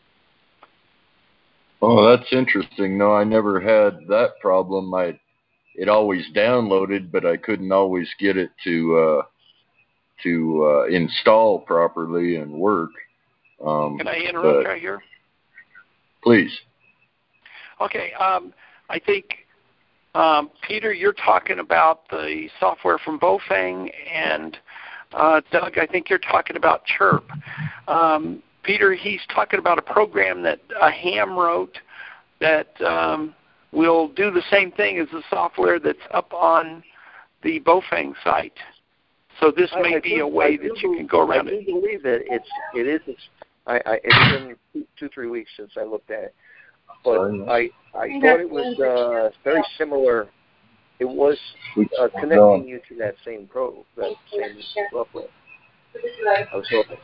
B: Oh, that's interesting. No, I never had that problem. I it always downloaded, but I couldn't always get it to uh, to uh, install properly and work. Um,
A: Can I interrupt right here?
B: Please.
A: Okay. Um, I think, um, Peter, you're talking about the software from Baofeng, and uh, Doug, I think you're talking about Chirp. Um, Peter, he's talking about a program that uh, Ham wrote that um, will do the same thing as the software that's up on the Baofeng site. So this may
J: I, I
A: be
J: do,
A: a way
J: I
A: that
J: do,
A: you can go around
J: I do
A: it.
J: believe that it's it is. It's, I, I it's been two, two three weeks since I looked at it, but I I thought it was uh, very similar. It was uh, connecting you to that same pro that same software. I was hoping.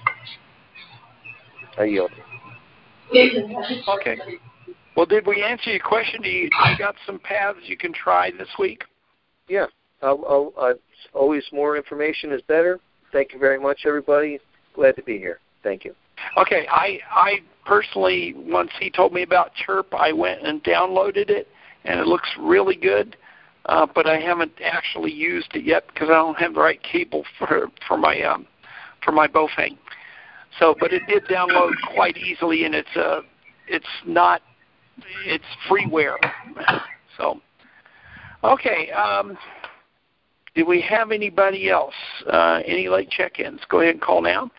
J: I yield.
A: Okay. Well, did we answer your question? Do you, do you got some paths you can try this week?
J: Yeah. I'll, I'll, uh, always more information is better. Thank you very much, everybody. Glad to be here. Thank you.
A: Okay. I, I personally, once he told me about Chirp, I went and downloaded it, and it looks really good. Uh, but I haven't actually used it yet because I don't have the right cable for for my um, for my Baofeng. So, but it did download quite easily, and it's uh, it's not it's freeware. So, okay. Um, do we have anybody else? Uh, any late check-ins? Go ahead and call now.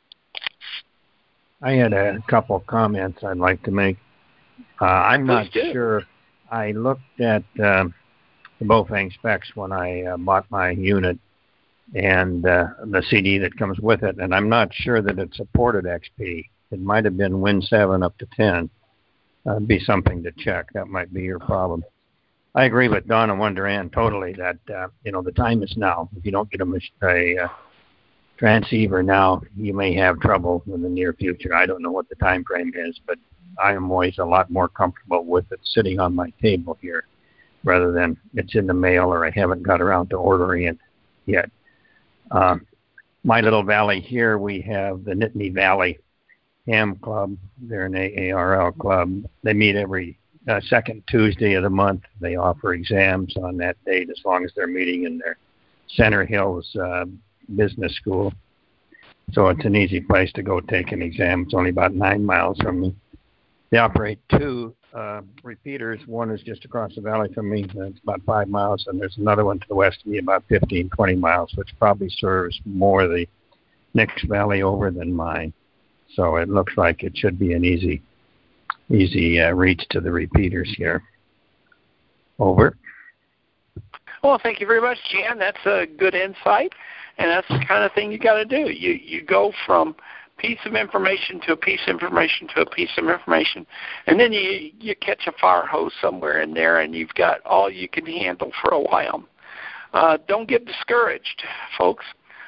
F: I had a couple of comments I'd like to make. Uh, I'm
A: Please
F: not
A: do.
F: sure. I looked at uh, the Baofeng specs when I uh, bought my unit and uh, the C D that comes with it, and I'm not sure that it supported X P. It might have been Win seven up to ten. That'd be something to check. That might be your problem. I agree with Don and Wonderan totally that, uh, you know, the time is now. If you don't get a, a uh, transceiver now, you may have trouble in the near future. I don't know what the time frame is, but I am always a lot more comfortable with it sitting on my table here rather than it's in the mail or I haven't got around to ordering it yet. Uh, my little valley here, we have the Nittany Valley Ham Club. They're an A A R L club. They meet every uh, second Tuesday of the month. They offer exams on that date as long as they're meeting in their Center Hills uh, business school. So it's an easy place to go take an exam. It's only about nine miles from me. They operate two uh, repeaters. One is just across the valley from me. It's about five miles. And there's another one to the west of me about fifteen, twenty miles, which probably serves more the next valley over than mine. So it looks like it should be an easy, easy uh, reach to the repeaters here. Over.
A: Well, thank you very much, Jan. That's a good insight. And that's the kind of thing you got to do. You you go from piece of information to a piece of information to a piece of information, and then you you catch a fire hose somewhere in there, and you've got all you can handle for a while. Uh, don't get discouraged, folks.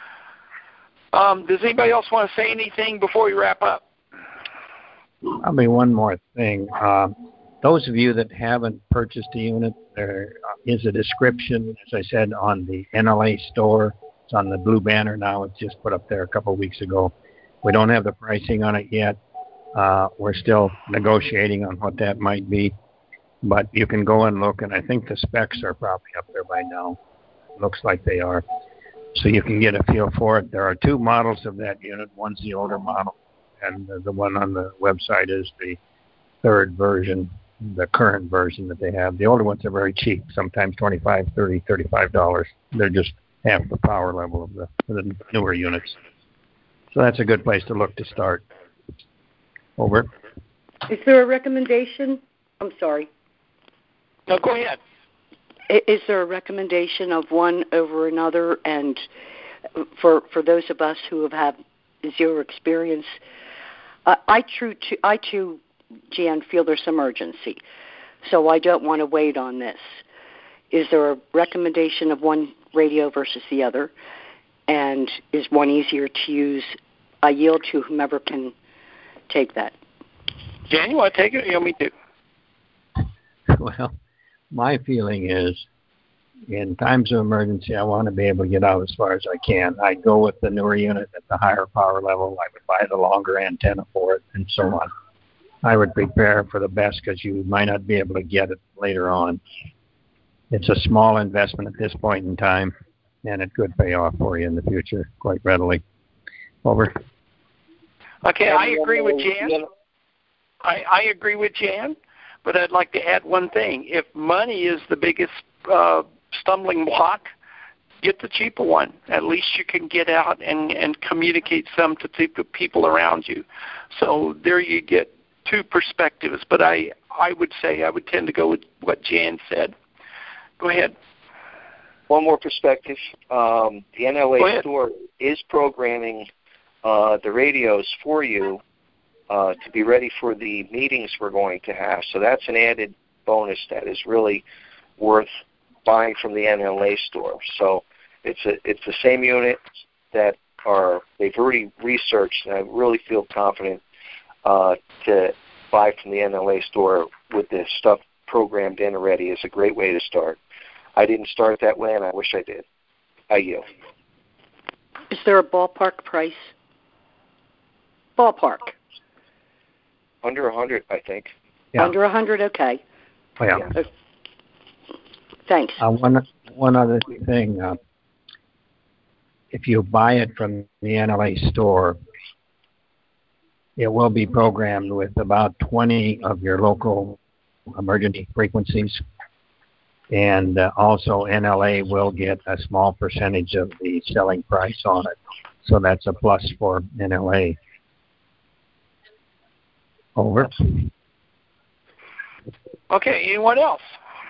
A: Um, does anybody else want to say anything before we wrap up?
F: I mean, one more thing. Um, those of you that haven't purchased a unit, there is a description, as I said, on the N L A store. It's on the blue banner now. It's just put up there a couple of weeks ago. We don't have the pricing on it yet. Uh, we're still negotiating on what that might be. But you can go and look, and I think the specs are probably up there by now. Looks like they are. So you can get a feel for it. There are two models of that unit. One's the older model, and the, the one on the website is the third version, the current version that they have. The older ones are very cheap, sometimes twenty-five dollars, thirty dollars, thirty-five dollars. They're just half the power level of the, the newer units. So that's a good place to look to start. Over.
E: Is there a recommendation? I'm sorry.
A: No, go ahead.
E: Is there a recommendation of one over another? And for for those of us who have had zero experience, uh, I true to, I too, Jan, feel there's some urgency. So I don't want to wait on this. Is there a recommendation of one radio versus the other? And is one easier to use? I yield to whomever can take that.
A: Jan, you want to take it or you want me to?
F: Well, my feeling is, in times of emergency, I want to be able to get out as far as I can. I'd go with the newer unit at the higher power level. I would buy the longer antenna for it, and so on. I would prepare for the best because you might not be able to get it later on. It's a small investment at this point in time, and it could pay off for you in the future quite readily. Over.
A: Okay, I agree with Jan. I, I agree with Jan, but I'd like to add one thing. If money is the biggest uh, stumbling block, get the cheaper one. At least you can get out and, and communicate some to the people around you. So there you get two perspectives, but I, I would say I would tend to go with what Jan said. Go ahead.
J: One more perspective. Um, the N L A store is programming uh, the radios for you uh, to be ready for the meetings we're going to have. So that's an added bonus that is really worth buying from the N L A store. So it's a, it's the same units that are, they've already researched, and I really feel confident uh, to buy from the N L A store with the stuff programmed in already is a great way to start. I didn't start that way, and I wish I did. I yield.
E: Is there a ballpark price? Ballpark.
J: Under a hundred, I think.
F: Yeah.
E: Under a hundred, okay.
F: Oh, yeah.
E: Uh, thanks.
F: Uh, one one other thing. Uh, if you buy it from the N L A store, it will be programmed with about twenty of your local emergency frequencies. And uh, also N L A will get a small percentage of the selling price on it. So that's a plus for N L A. Over.
A: Okay, anyone else?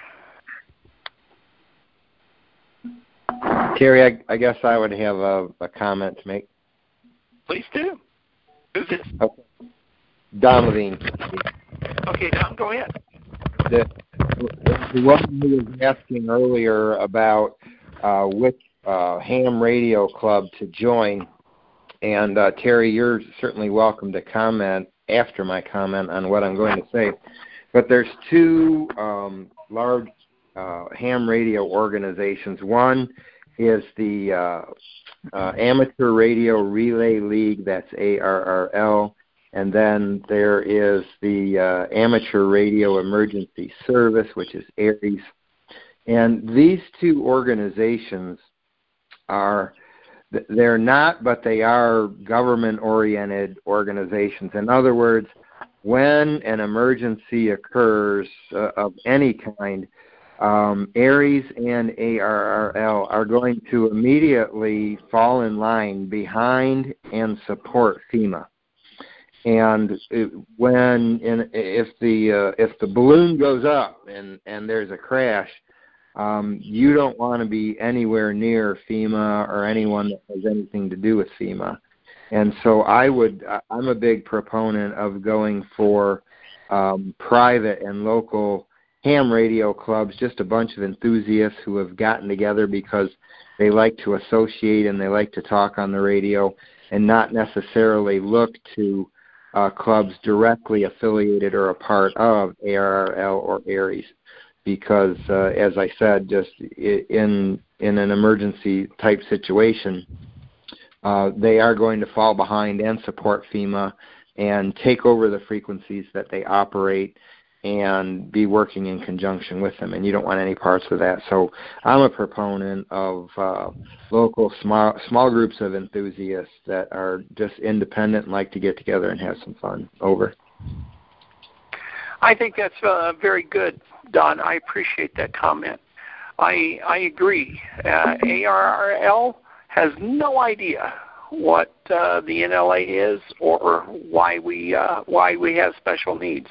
D: Terry, I, I guess I would have a, a comment to make.
A: Please do. Who's this?
D: Okay. Don Levine.
A: Okay, Don, go ahead.
D: The, the one who was asking earlier about uh, which uh, ham radio club to join, and uh, Terry, you're certainly welcome to comment after my comment on what I'm going to say. But there's two um, large uh, ham radio organizations. One is the uh, uh, Amateur Radio Relay League, that's A R R L. And then there is the uh, Amateur Radio Emergency Service, which is ARES. And these two organizations are, they're not, but they are government-oriented organizations. In other words, when an emergency occurs uh, of any kind, um, ARES and A R R L are going to immediately fall in line behind and support FEMA. And it, when in, if the uh, if the balloon goes up and, and there's a crash, um, you don't want to be anywhere near FEMA or anyone that has anything to do with FEMA. And so I would, I'm a big proponent of going for um, private and local ham radio clubs, just a bunch of enthusiasts who have gotten together because they like to associate and they like to talk on the radio, and not necessarily look to uh, clubs directly affiliated or a part of A R R L or ARES. Because, uh, as I said, just in in an emergency type situation, uh, they are going to fall behind and support FEMA and take over the frequencies that they operate and be working in conjunction with them, and you don't want any parts of that. So I'm a proponent of uh, local small small groups of enthusiasts that are just independent and like to get together and have some fun. Over.
A: I think that's uh, very good, Don. I appreciate that comment. I I agree. Uh, A R R L has no idea what uh, the N L A is or why we uh, why we have special needs.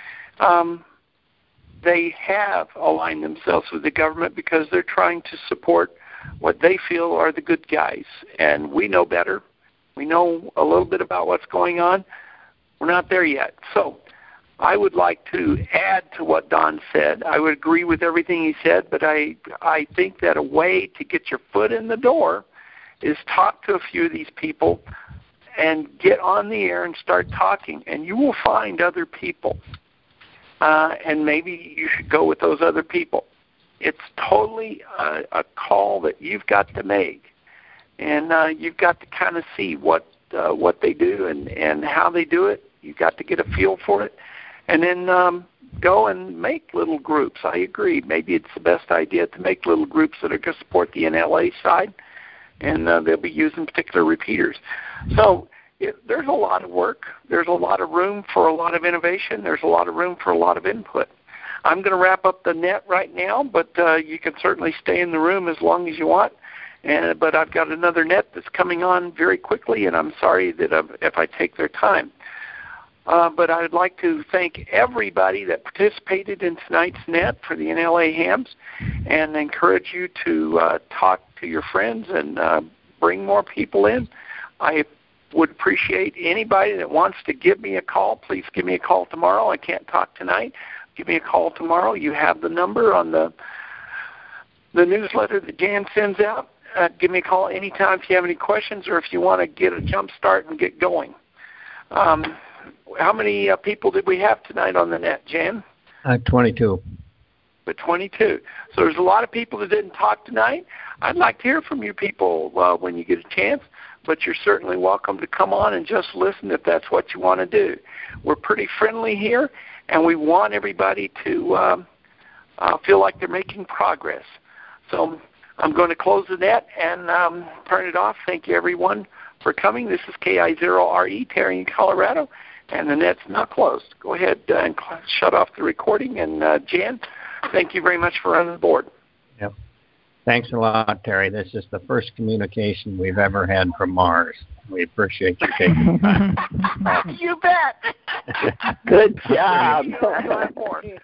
A: Um, they have aligned themselves with the government because they're trying to support what they feel are the good guys, and we know better. We know a little bit about what's going on. We're not there yet. So I would like to add to what Don said. I would agree with everything he said, but I I think that a way to get your foot in the door is talk to a few of these people and get on the air and start talking, and you will find other people. Uh, and maybe you should go with those other people. It's totally a, a call that you've got to make, and uh, you've got to kind of see what uh, what they do and, and how they do it. You've got to get a feel for it, and then um, go and make little groups. I agree. Maybe it's the best idea to make little groups that are going to support the N L A side, and uh, they'll be using particular repeaters. So it, there's a lot of work. There's a lot of room for a lot of innovation. There's a lot of room for a lot of input. I'm going to wrap up the net right now, but uh, you can certainly stay in the room as long as you want. And, but I've got another net that's coming on very quickly, and I'm sorry that I've, if I take their time. Uh, but I would like to thank everybody that participated in tonight's net for the N L A Hams, and encourage you to uh, talk to your friends and uh, bring more people in. I would appreciate anybody that wants to give me a call. Please give me a call tomorrow. I can't talk tonight. Give me a call tomorrow. You have the number on the the newsletter that Jan sends out. Uh, give me a call anytime if you have any questions or if you want to get a jump start and get going. Um, how many uh, people did we have tonight on the net, Jan?
F: Uh, twenty-two.
A: But twenty-two. So there's a lot of people that didn't talk tonight. I'd like to hear from you people uh, when you get a chance, but you're certainly welcome to come on and just listen if that's what you want to do. We're pretty friendly here, and we want everybody to um, uh, feel like they're making progress. So I'm going to close the net and um, turn it off. Thank you, everyone, for coming. This is K I zero R E, Terry, Colorado, and the net's now closed. Go ahead uh, and shut off the recording. And, uh, Jan, thank you very much for running the board.
F: Yep. Thanks a lot, Terry. This is the first communication we've ever had from Mars. We appreciate you taking the time.
A: You bet.
G: Good job.